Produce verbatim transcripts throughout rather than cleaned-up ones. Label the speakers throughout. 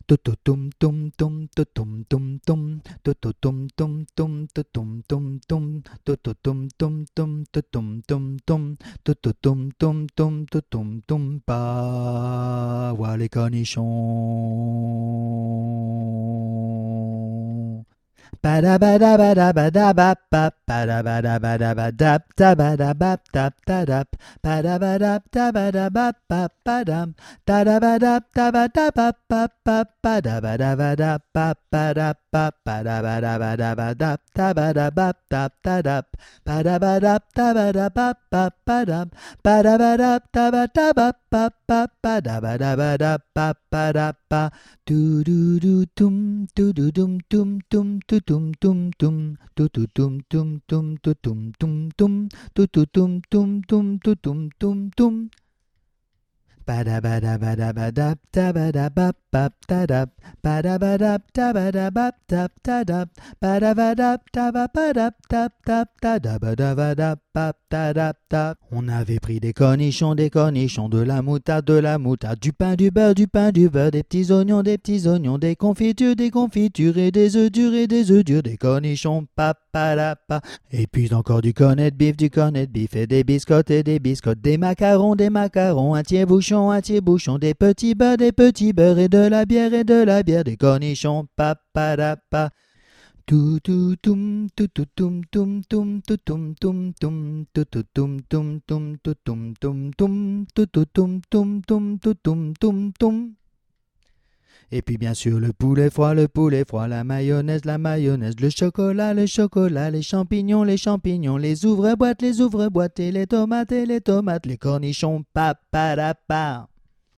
Speaker 1: tututum tum tum tutum tum tum tututum tum tum tutum tum tum tututum tum tum tutum tum tum tututum tum tum tutum tum pa voir les cornichons. Padabadabadabadabap, padabadabadabadap, tabadabap, tap, tadap, padabadap, tabadabap, pap, padam, tadabadap, tabadabap, pap, pap, padabadabadap, pap, padap, pap, padabadabadabadap, tabadabap, tap, tadap, padabadap, tabadabap, pap, padam, padabadap, tabadabap, pap, pap, padabadabadap, pap, padap, pa, do do do tum do do dum tum tum tu tum tum tum tu tu tum tum tum tu tum tum tum tu tu tum tum tum tu tum tum tum. Badabadabadabadap tabadabap bap tadap badabadap tabadabap tap tadap badabadap tababadap tap tap tadabadabadap bap tadap tap. On avait pris des cornichons, des cornichons, de la moutarde, de la moutarde, du pain, du beurre, du pain, du beurre, des petits oignons, des petits oignons, des confitures, des confitures et des œufs durs et des œufs durs, des cornichons, papadapa. Et puis encore du cornet de bif, du cornet de bif et des biscottes et des biscottes, des macarons, des macarons, un tiers-bouchon, un tiers-bouchon, des petits beurres, des petits beurres et de la bière et de la bière, des cornichons, papadapa. Tu tu tum tu tu tum tum tum tu tum tum tum tu tu tum tum tum tu tum tum tum tu tu tum tum tum tu tum tum tum. Et puis bien sûr le poulet froid, le poulet froid, la mayonnaise, la mayonnaise, le chocolat, le chocolat, les champignons, les champignons, les ouvre-boîtes, les ouvre-boîtes et les tomates et les tomates, les cornichons, papadapa.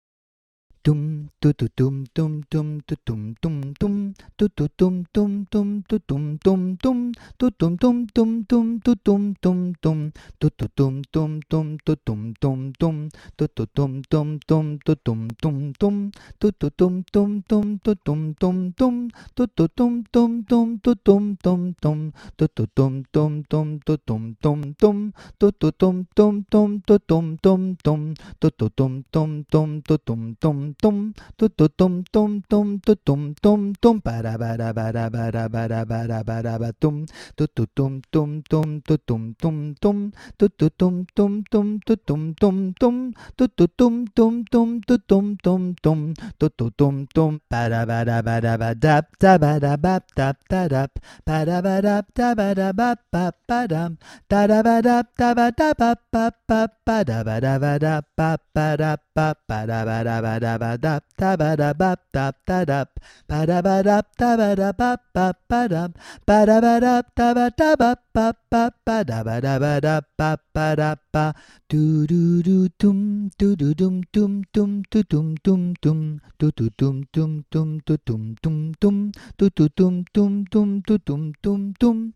Speaker 1: Tum tu tu tum tum tum tu tum tum tum tu tu tum tum tum tu tum tum tum tu tum tum tum tum tu tum tum tum tu tu tum tum tum tu tum tum tum tu tu tum tum tum tu tum tum tum tu tu tum tum tum tu tum tum tum tu tu tum tum tum tu tum tum tum tu tu tum tum tum tu tum tum tum tu tu tum tum tum tu tum tum tum tu tu tum tum tum tu tum tum tum tu tu tum tum tum tu tum tum tum para bara bara bara bara bara bara bara tum tu tu tum tum tum tu tum tum tum tu tu tum tum tum tu tum tum tum tu tu tum tum tum tu tum tum tum tu tu tum tum para bara bara bara tabada bap tap tadap para bara tabada bap pap padam tabada tabada bap pap pap pada bada bada pap pada pap pada bada bada bada tabada bap tap tadap pada bada tabada bap pap padam pada bada tabada bap pap pap pada bada bada pap pada pa tu du du tum tu du dum tum tum tu tum tum tum tu tu tum tum tum tu tum tum tum tu tu tum tum tum tu tum tum tum.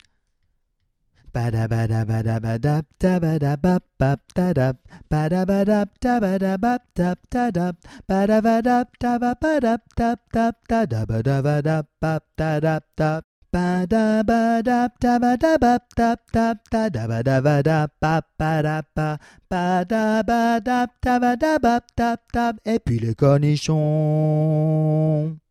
Speaker 1: Badabadabadabadap tabadabap bap tadap badabadap tabadabap tap tadap badabadap tababadap tap tap tadabadabadap bap tadap tap badabadap tabadabap tap tap tadabadabadap bap padapa badabadap tabadabap tap tap. Et puis les cornichons.